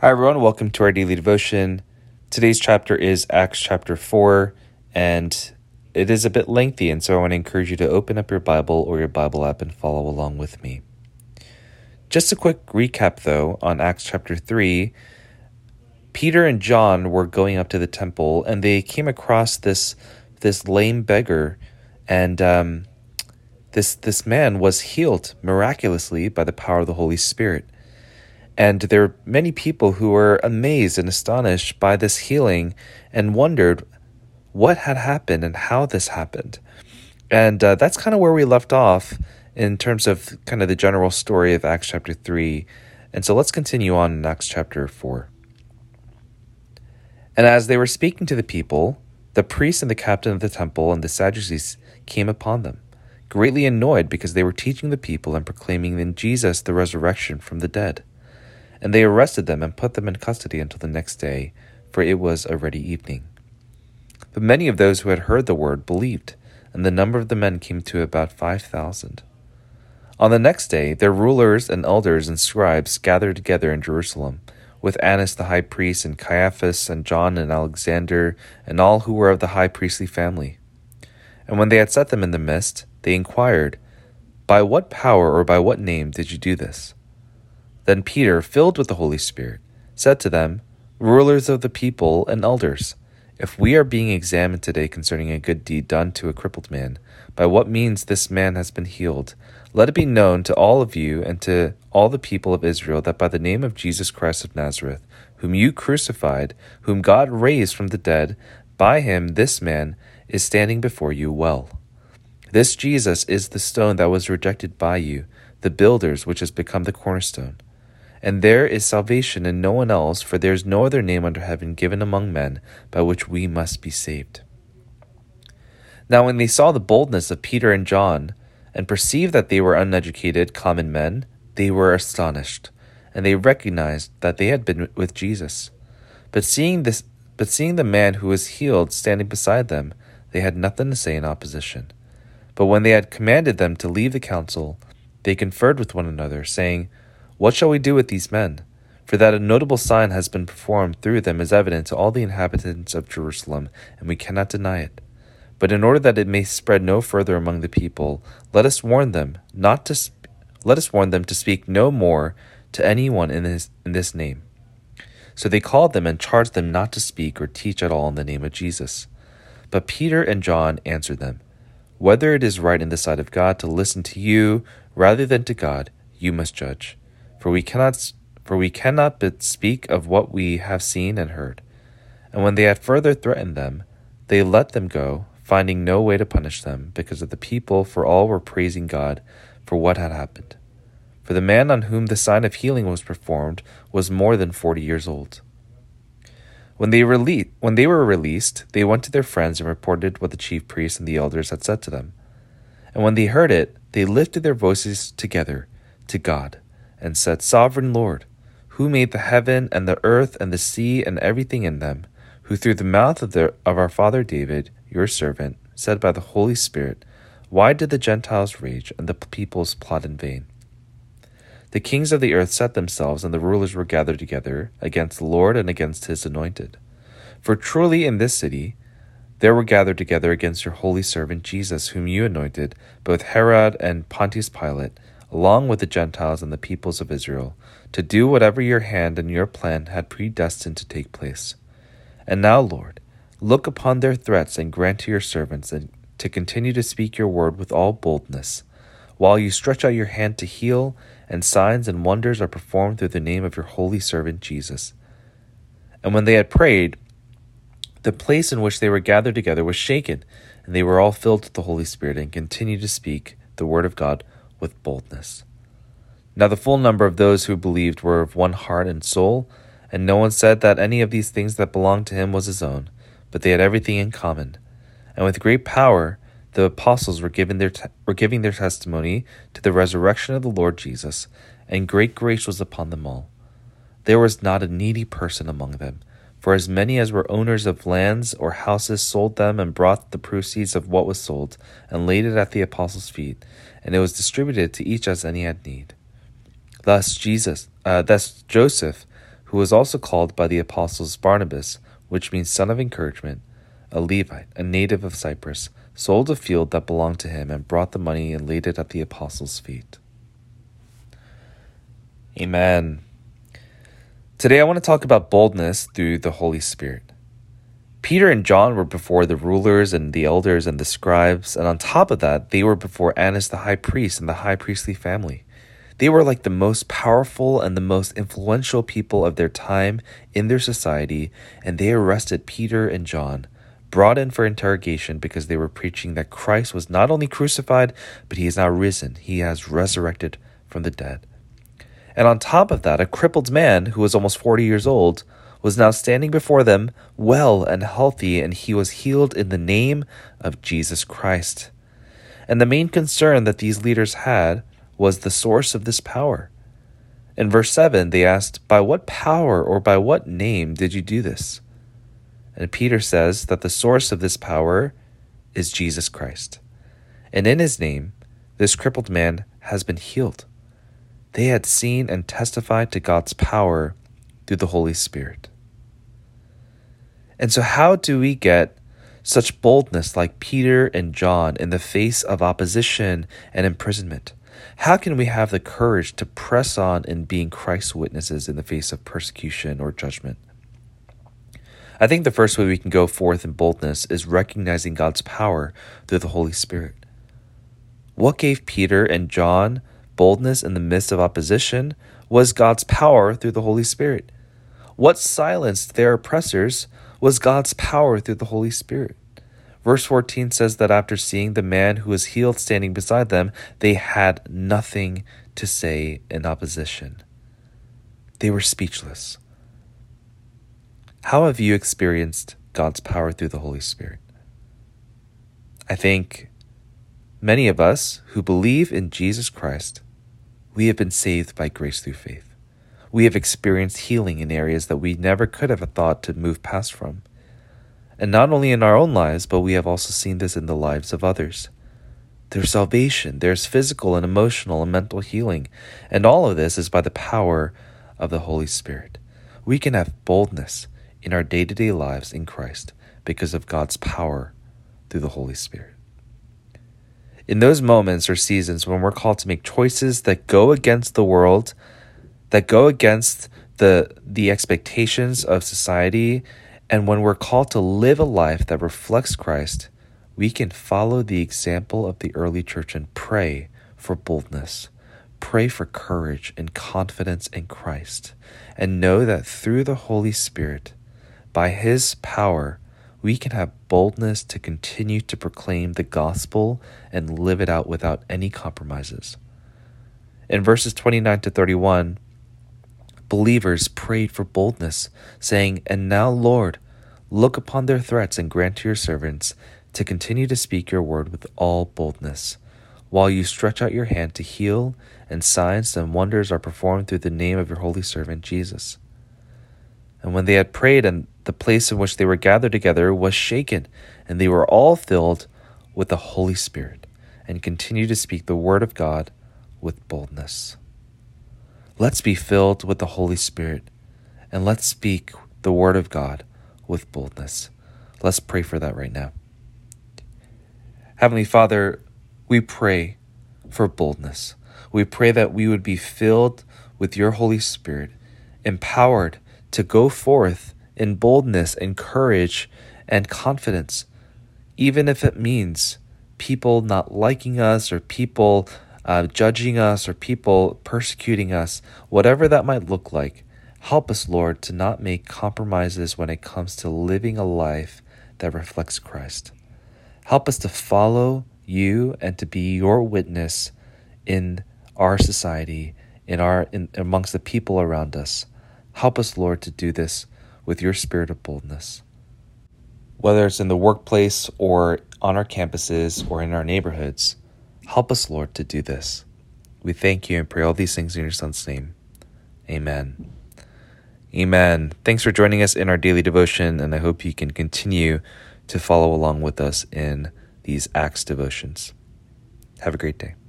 Hi everyone, welcome to our daily devotion. Today's chapter is Acts chapter 4, and it is a bit lengthy, and so I want to encourage you to open up your Bible or your Bible app and follow along with me. Just a quick recap though, on Acts chapter 3, Peter and John were going up to the temple, and they came across this lame beggar, and this man was healed miraculously by the power of the Holy Spirit. And there were many people who were amazed and astonished by this healing and wondered what had happened and how this happened. And that's kind of where we left off in terms of kind of the general story of Acts chapter 3. And so let's continue on in Acts chapter 4. And as they were speaking to the people, the priest and the captain of the temple and the Sadducees came upon them, greatly annoyed because they were teaching the people and proclaiming in Jesus the resurrection from the dead. And they arrested them and put them in custody until the next day, for it was already evening. But many of those who had heard the word believed, and the number of the men came to about 5,000. On the next day, their rulers and elders and scribes gathered together in Jerusalem, with Annas the high priest, and Caiaphas, and John, and Alexander, and all who were of the high priestly family. And when they had set them in the midst, they inquired, "By what power or by what name did you do this?" Then Peter, filled with the Holy Spirit, said to them, "Rulers of the people and elders, if we are being examined today concerning a good deed done to a crippled man, by what means this man has been healed, let it be known to all of you and to all the people of Israel that by the name of Jesus Christ of Nazareth, whom you crucified, whom God raised from the dead, by him this man is standing before you well. This Jesus is the stone that was rejected by you, the builders, which has become the cornerstone. And there is salvation in no one else, for there is no other name under heaven given among men by which we must be saved." Now when they saw the boldness of Peter and John, and perceived that they were uneducated, common men, they were astonished, and they recognized that they had been with Jesus. But seeing the man who was healed standing beside them, they had nothing to say in opposition. But when they had commanded them to leave the council, they conferred with one another, saying, "What shall we do with these men? For that a notable sign has been performed through them is evident to all the inhabitants of Jerusalem, and we cannot deny it. But in order that it may spread no further among the people, let us warn them to speak no more to anyone in this name." So they called them and charged them not to speak or teach at all in the name of Jesus. But Peter and John answered them, "Whether it is right in the sight of God to listen to you rather than to God, you must judge. For we cannot but speak of what we have seen and heard." And when they had further threatened them, they let them go, finding no way to punish them, because of the people, for all were praising God for what had happened. For the man on whom the sign of healing was performed was more than 40 years old. When they were released, they went to their friends and reported what the chief priests and the elders had said to them. And when they heard it, they lifted their voices together to God and said, "Sovereign Lord, who made the heaven and the earth and the sea and everything in them, who through the mouth of our father David, your servant, said by the Holy Spirit, why did the Gentiles rage and the peoples plot in vain? The kings of the earth set themselves, and the rulers were gathered together against the Lord and against his anointed. For truly in this city there were gathered together against your holy servant Jesus, whom you anointed, both Herod and Pontius Pilate, along with the Gentiles and the peoples of Israel, to do whatever your hand and your plan had predestined to take place. And now, Lord, look upon their threats and grant to your servants to continue to speak your word with all boldness, while you stretch out your hand to heal, and signs and wonders are performed through the name of your holy servant Jesus." And when they had prayed, the place in which they were gathered together was shaken, and they were all filled with the Holy Spirit and continued to speak the word of God with boldness. Now the full number of those who believed were of one heart and soul, and no one said that any of these things that belonged to him was his own, but they had everything in common. And with great power the apostles were giving their testimony to the resurrection of the Lord Jesus, and great grace was upon them all. There was not a needy person among them, for as many as were owners of lands or houses sold them and brought the proceeds of what was sold, and laid it at the apostles' feet, and it was distributed to each as any had need. Thus Joseph, who was also called by the apostles Barnabas, which means son of encouragement, a Levite, a native of Cyprus, sold a field that belonged to him and brought the money and laid it at the apostles' feet. Amen. Today I want to talk about boldness through the Holy Spirit. Peter and John were before the rulers and the elders and the scribes, and on top of that, they were before Annas the high priest and the high priestly family. They were like the most powerful and the most influential people of their time in their society, and they arrested Peter and John, brought in for interrogation because they were preaching that Christ was not only crucified, but he is now risen. He has resurrected from the dead. And on top of that, a crippled man who was almost 40 years old was now standing before them well and healthy, and he was healed in the name of Jesus Christ. And the main concern that these leaders had was the source of this power. In verse 7, they asked, "By what power or by what name did you do this?" And Peter says that the source of this power is Jesus Christ. And in his name, this crippled man has been healed. They had seen and testified to God's power through the Holy Spirit. And so how do we get such boldness like Peter and John in the face of opposition and imprisonment? How can we have the courage to press on in being Christ's witnesses in the face of persecution or judgment? I think the first way we can go forth in boldness is recognizing God's power through the Holy Spirit. What gave Peter and John boldness in the midst of opposition was God's power through the Holy Spirit. What silenced their oppressors was God's power through the Holy Spirit. Verse 14 says that after seeing the man who was healed standing beside them, they had nothing to say in opposition. They were speechless. How have you experienced God's power through the Holy Spirit? I think many of us who believe in Jesus Christ, we have been saved by grace through faith. We have experienced healing in areas that we never could have thought to move past from. And not only in our own lives, but we have also seen this in the lives of others. There's salvation, there's physical and emotional and mental healing, and all of this is by the power of the Holy Spirit. We can have boldness in our day-to-day lives in Christ because of God's power through the Holy Spirit. In those moments or seasons when we're called to make choices that go against the world, that go against the expectations of society, and when we're called to live a life that reflects Christ, we can follow the example of the early church and pray for boldness, pray for courage and confidence in Christ, and know that through the Holy Spirit, by his power, we can have boldness to continue to proclaim the gospel and live it out without any compromises. In verses 29 to 31, believers prayed for boldness, saying, "And now, Lord, look upon their threats and grant to your servants to continue to speak your word with all boldness, while you stretch out your hand to heal, and signs and wonders are performed through the name of your holy servant Jesus." And when they had prayed, and the place in which they were gathered together was shaken, and they were all filled with the Holy Spirit, and continued to speak the word of God with boldness. Let's be filled with the Holy Spirit, and let's speak the word of God with boldness. Let's pray for that right now. Heavenly Father, we pray for boldness. We pray that we would be filled with your Holy Spirit, empowered to go forth in boldness and courage and confidence, even if it means people not liking us or people judging us or people persecuting us, whatever that might look like. Help us, Lord, to not make compromises when it comes to living a life that reflects Christ. Help us to follow you and to be your witness in our society, amongst the people around us. Help us, Lord, to do this with your spirit of boldness. Whether it's in the workplace or on our campuses or in our neighborhoods, help us, Lord, to do this. We thank you and pray all these things in your Son's name. Amen. Amen. Thanks for joining us in our daily devotion, and I hope you can continue to follow along with us in these Acts devotions. Have a great day.